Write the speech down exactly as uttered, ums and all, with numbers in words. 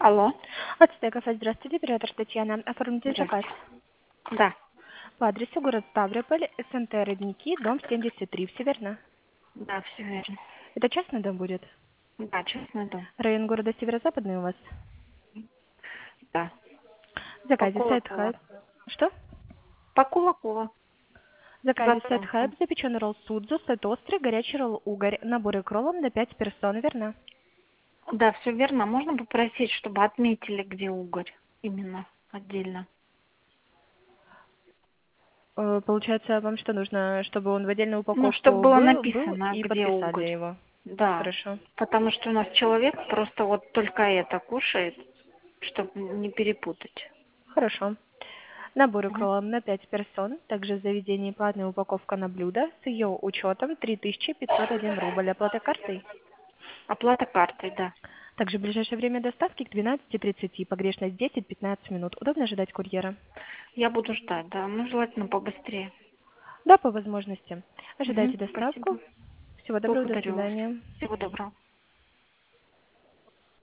Алло. Ацтек кафе, здравствуйте, оператор Татьяна. Оформите заказ. Здравствуйте. Да. По адресу город Ставрополь, СНТ Родники, дом семьдесят три, все верно? Да, все верно. Это частный дом будет? Да, честный дом. Район города Северо-Западный у вас? Да. В По заказе сайт Кулакова. Хайп. Что? По Кулакова. В заказе сайт Затонку. Хайп запеченный ролл судзу, сет острый, горячий ролл угорь, наборы кроллом на пять персон, верно? Да, все верно. Можно попросить, чтобы отметили, где угорь? Именно отдельно. Э, Получается, вам что нужно, чтобы он в отдельную Ну, чтобы упаковку было был, был написано, и где подписали угорь. его? Да. Хорошо. Потому что у нас человек просто вот только это кушает, чтобы не перепутать. Хорошо. Наборы Мгм. кроллом на пять персон. Также в заведении платная упаковка на блюдо с ее учетом три тысячи пятьсот один рубль. Оплата картой. Оплата картой, да. Также в ближайшее время доставки к двенадцати тридцати. Погрешность десять-пятнадцать минут. Удобно ожидать курьера? Я буду ждать, да. Ну, желательно побыстрее. Да, по возможности. Угу. Ожидайте доставку. Спасибо. Всего доброго, до Благодарю вас. свидания. Всего доброго.